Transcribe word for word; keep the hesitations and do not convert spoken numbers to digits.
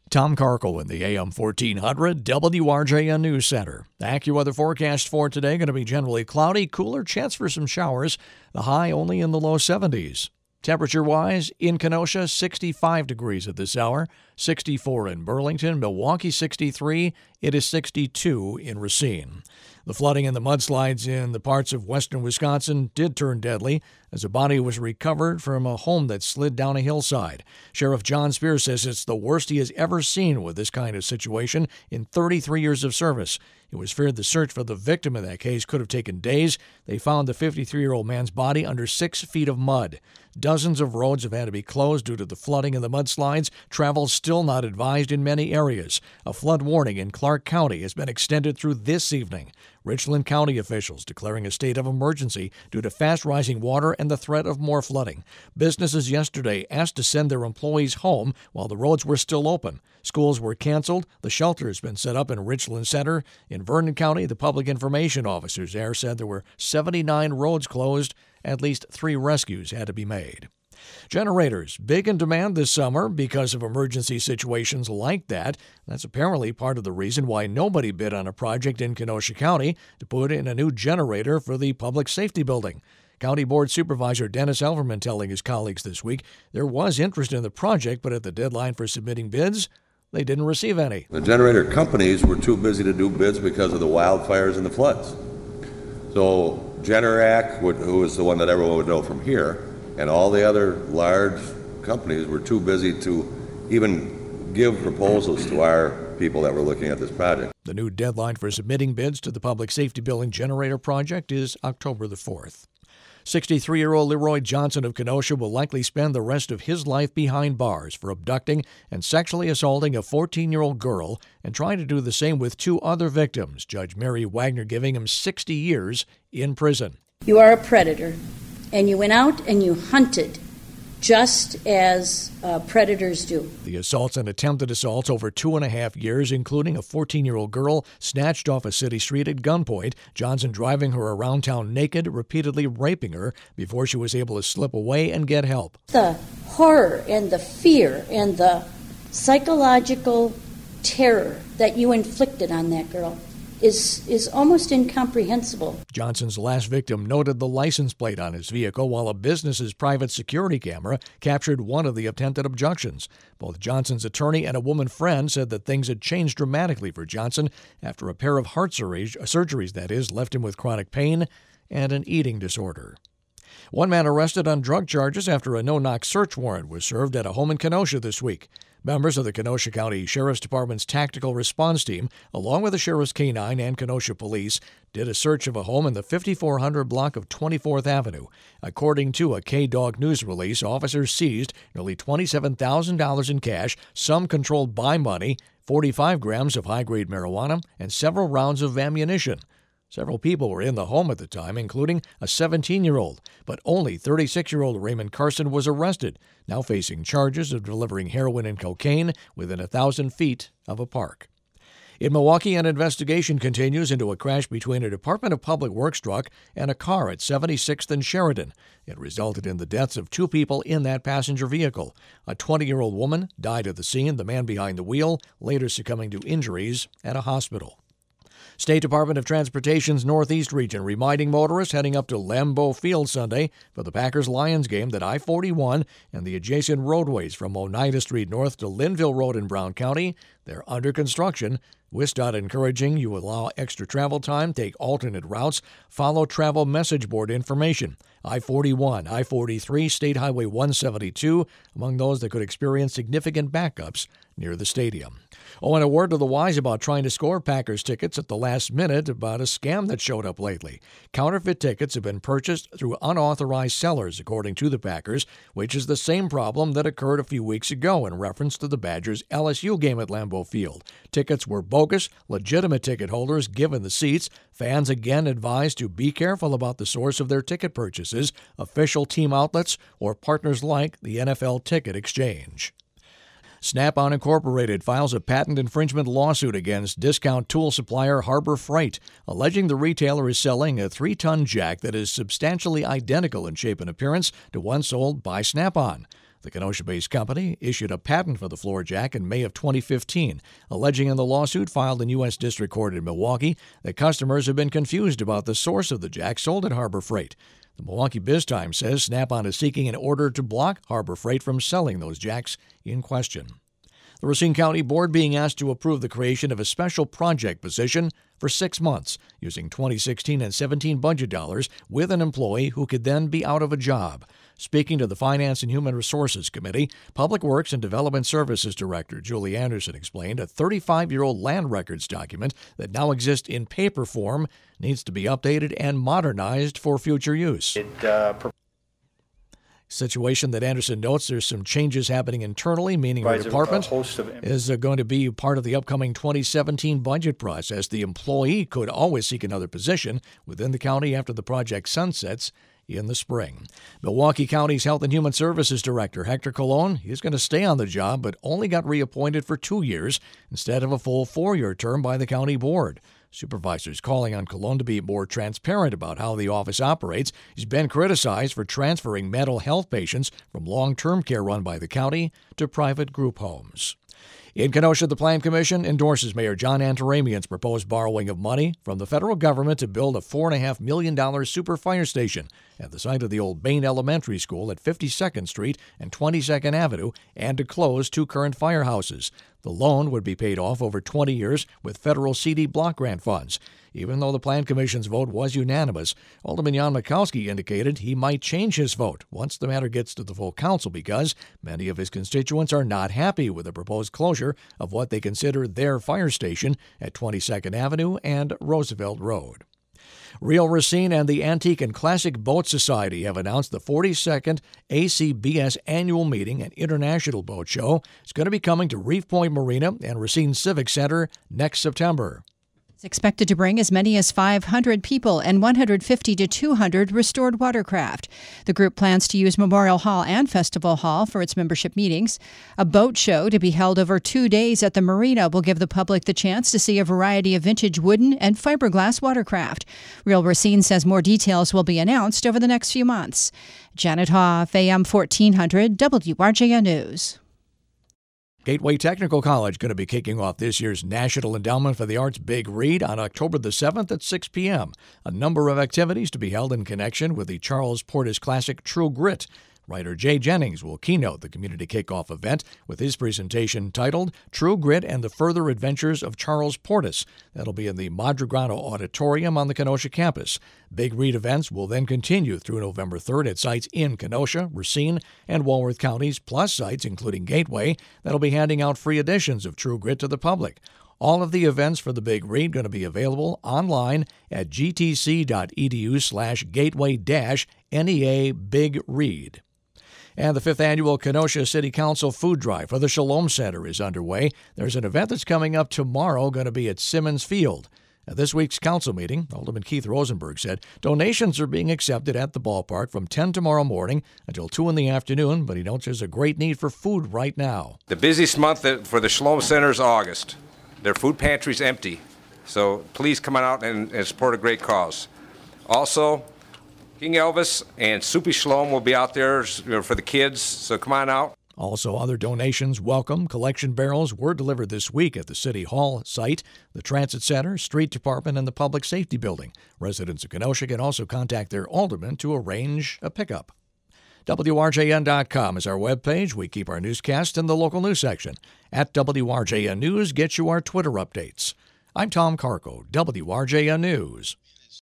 Tom Karkel in the A M fourteen hundred W R J N News Center. The AccuWeather forecast for today going to be generally cloudy, cooler, chance for some showers. The high only in the low seventies. Temperature-wise, in Kenosha, sixty-five degrees at this hour, sixty-four in Burlington, Milwaukee, sixty-three. It is sixty-two in Racine. The flooding and the mudslides in the parts of western Wisconsin did turn deadly as a body was recovered from a home that slid down a hillside. Sheriff John Spears says it's the worst he has ever seen with this kind of situation in thirty-three years of service. It was feared the search for the victim in that case could have taken days. They found the fifty-three-year-old man's body under six feet of mud. Dozens of roads have had to be closed due to the flooding and the mudslides. Travel still not advised in many areas. A flood warning in Clark County has been extended through this evening. Richland County officials declaring a state of emergency due to fast rising water and the threat of more flooding. Businesses yesterday asked to send their employees home while the roads were still open. Schools were canceled. The shelter has been set up in Richland Center. In Vernon County, the public information officers there said there were seventy-nine roads closed. At least three rescues had to be made. Generators, big in demand this summer because of emergency situations like that. That's apparently part of the reason why nobody bid on a project in Kenosha County to put in a new generator for the public safety building. County Board Supervisor Dennis Elverman telling his colleagues this week there was interest in the project, but at the deadline for submitting bids, they didn't receive any. The generator companies were too busy to do bids because of the wildfires and the floods. So Generac, who is the one that everyone would know from here, and all the other large companies were too busy to even give proposals to our people that were looking at this project. The new deadline for submitting bids to the Public Safety Building Generator Project is October the fourth. sixty-three-year-old Leroy Johnson of Kenosha will likely spend the rest of his life behind bars for abducting and sexually assaulting a fourteen-year-old girl and trying to do the same with two other victims. Judge Mary Wagner giving him sixty years in prison. You are a predator, and you went out and you hunted just as uh, predators do. The assaults and attempted assaults over two and a half years, including a fourteen-year-old girl snatched off a city street at gunpoint, Johnson driving her around town naked, repeatedly raping her before she was able to slip away and get help. The horror and the fear and the psychological terror that you inflicted on that girl is is almost incomprehensible. Johnson's last victim noted the license plate on his vehicle, while a business's private security camera captured one of the attempted abductions. Both Johnson's attorney and a woman friend said that things had changed dramatically for Johnson after a pair of heart surgeries, surgeries that is, left him with chronic pain and an eating disorder. One man arrested on drug charges after a no-knock search warrant was served at a home in Kenosha this week. Members of the Kenosha County Sheriff's Department's Tactical Response Team, along with the Sheriff's K nine and Kenosha Police, did a search of a home in the fifty-four hundred block of twenty-fourth Avenue. According to a K-Dog news release, officers seized nearly twenty-seven thousand dollars in cash, some controlled by money, forty-five grams of high-grade marijuana, and several rounds of ammunition. Several people were in the home at the time, including a seventeen-year-old, but only thirty-six-year-old Raymond Carson was arrested, now facing charges of delivering heroin and cocaine within a thousand feet of a park. In Milwaukee, an investigation continues into a crash between a Department of Public Works truck and a car at seventy-sixth and Sheridan. It resulted in the deaths of two people in that passenger vehicle. A twenty-year-old woman died at the scene, the man behind the wheel later succumbing to injuries at a hospital. State Department of Transportation's Northeast region reminding motorists heading up to Lambeau Field Sunday for the Packers-Lions game that I forty-one and the adjacent roadways from Oneida Street north to Linville Road in Brown County, they're under construction. WisDOT encouraging you allow extra travel time, take alternate routes, follow travel message board information. I forty-one, I forty-three, State Highway one seventy-two, among those that could experience significant backups near the stadium. Oh, and a word to the wise about trying to score Packers tickets at the last minute about a scam that showed up lately. Counterfeit tickets have been purchased through unauthorized sellers, according to the Packers, which is the same problem that occurred a few weeks ago in reference to the Badgers' L S U game at Lambeau Field. Tickets were bogus, legitimate ticket holders given the seats. Fans again advised to be careful about the source of their ticket purchases, official team outlets, or partners like the N F L Ticket Exchange. Snap-on Incorporated files a patent infringement lawsuit against discount tool supplier Harbor Freight, alleging the retailer is selling a three-ton jack that is substantially identical in shape and appearance to one sold by Snap-on. The Kenosha-based company issued a patent for the floor jack in May of twenty fifteen, alleging in the lawsuit filed in U S District Court in Milwaukee that customers have been confused about the source of the jack sold at Harbor Freight. The Milwaukee Biz-Times says Snap-on is seeking an order to block Harbor Freight from selling those jacks in question. The Racine County Board being asked to approve the creation of a special project position for six months using twenty sixteen and seventeen budget dollars with an employee who could then be out of a job. Speaking to the Finance and Human Resources Committee, Public Works and Development Services Director Julie Anderson explained a thirty-five-year-old land records document that now exists in paper form needs to be updated and modernized for future use. It, uh, pro- Situation that Anderson notes there's some changes happening internally, meaning her department host of- is uh, going to be part of the upcoming twenty seventeen budget process. The employee could always seek another position within the county after the project sunsets in the spring. Milwaukee County's Health and Human Services Director Hector Colon, he's going to stay on the job but only got reappointed for two years instead of a full four-year term by the county board. Supervisors calling on Colon to be more transparent about how the office operates. He's been criticized for transferring mental health patients from long-term care run by the county to private group homes. In Kenosha, the Plan Commission endorses Mayor John Antaramian's proposed borrowing of money from the federal government to build a four point five million dollars super fire station at the site of the old Bain Elementary School at fifty-second Street and twenty-second Avenue and to close two current firehouses. The loan would be paid off over twenty years with federal C D block grant funds. Even though the Plan Commission's vote was unanimous, Alderman Jan Mikowski indicated he might change his vote once the matter gets to the full council because many of his constituents are not happy with the proposed closure of what they consider their fire station at twenty-second Avenue and Roosevelt Road. Real Racine and the Antique and Classic Boat Society have announced the forty-second A C B S Annual Meeting and International Boat Show. It's going to be coming to Reef Point Marina and Racine Civic Center next September. It's expected to bring as many as five hundred people and one hundred fifty to two hundred restored watercraft. The group plans to use Memorial Hall and Festival Hall for its membership meetings. A boat show to be held over two days at the marina will give the public the chance to see a variety of vintage wooden and fiberglass watercraft. Real Racine says more details will be announced over the next few months. Janet Hoff, A M fourteen hundred, W R J A News. Gateway Technical College going to be kicking off this year's National Endowment for the Arts Big Read on October the seventh at six p.m. A number of activities to be held in connection with the Charles Portis classic True Grit. Writer Jay Jennings will keynote the community kickoff event with his presentation titled True Grit and the Further Adventures of Charles Portis. That'll be in the Madrigrano Auditorium on the Kenosha campus. Big Read events will then continue through November third at sites in Kenosha, Racine, and Walworth counties, plus sites including Gateway that'll be handing out free editions of True Grit to the public. All of the events for the Big Read going to be available online at gtc.edu slash gateway dash NEA Big Read. And the fifth annual Kenosha City Council Food Drive for the Shalom Center is underway. There's an event that's coming up tomorrow going to be at Simmons Field. At this week's council meeting, Alderman Keith Rosenberg said donations are being accepted at the ballpark from ten tomorrow morning until two in the afternoon, but he notes there's a great need for food right now. The busiest month for the Shalom Center is August. Their food pantry's empty, so please come on out and, and support a great cause. Also, King Elvis and Soupy Shalom will be out there for the kids, so come on out. Also, other donations welcome. Collection barrels were delivered this week at the City Hall site, the Transit Center, Street Department, and the Public Safety Building. Residents of Kenosha can also contact their alderman to arrange a pickup. W R J N dot com is our webpage. We keep our newscast in the local news section. At W R J N News, get you our Twitter updates. I'm Tom Carco, W R J N News.